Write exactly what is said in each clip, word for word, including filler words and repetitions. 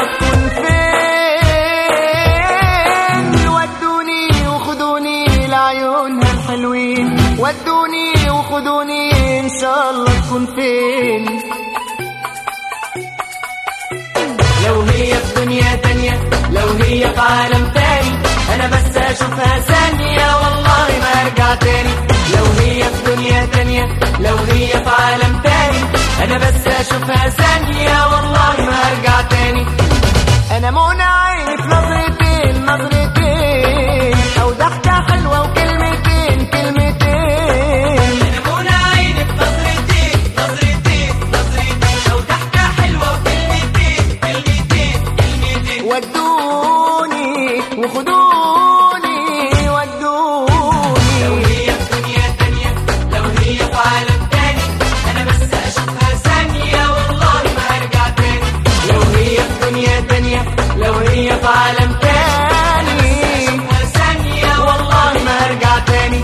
الله تكون فين. ودوني وخدوني لعيونها الحلوين، ودوني وخدوني ان شاء الله تكون فين. لو هي في دنيا تانية، لو هي في عالم تاني، انا بس اشوفها ثانية والله ما ارجع تاني. لو هي في دنيا تانية، لو هي في عالم تاني، انا بس اشوفها ثانية والله ما ارجع تاني. انا منى عيني في نظرتين نظرتين، او ضحكة حلوة وكلمتين كلمتين. انا منى عيني في نظرتين نظرتين نظرتين، او ضحكة حلوة وكلمتين كلمتين كلمتين. ودوني وخدوني ودوني. لو هي في دنيا تانية، لو هي في عالم تاني، انا بس اشوفها ثانية والله ما ارجع تاني. لو هي في دنيا تانية، لو هي في عالم تاني، اشوفها ثانية والله ما ارجع تاني.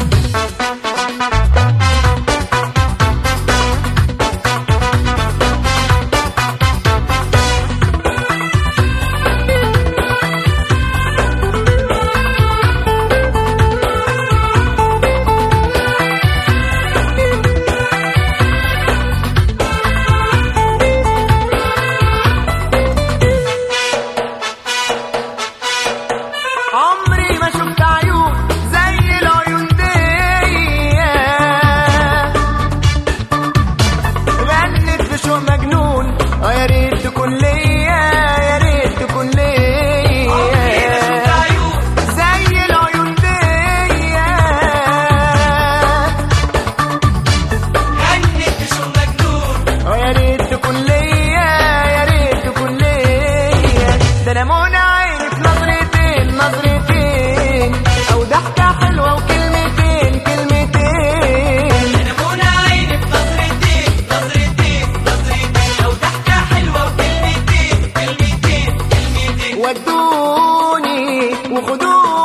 عمري ما شفت عيون زي العيون دي، غنت في شوق مجنون. اه يا ريت تكون ليا، يا ريت تكون ليا. عمري ما شفت عيون زي العيون دي، غنت في شوق مجنون. اه يا ريت تكون ليا، يا ريت تكون ليا. ده انا منى عيني في نظرتين نظرتين، او ضحكة حلوة وكلمتين كلمتين. انا منى عيني في نظرتين نظرتين نظرتين، او ضحكة حلوة وكلمتين كلمتين كلمتين. ودوني وخدوني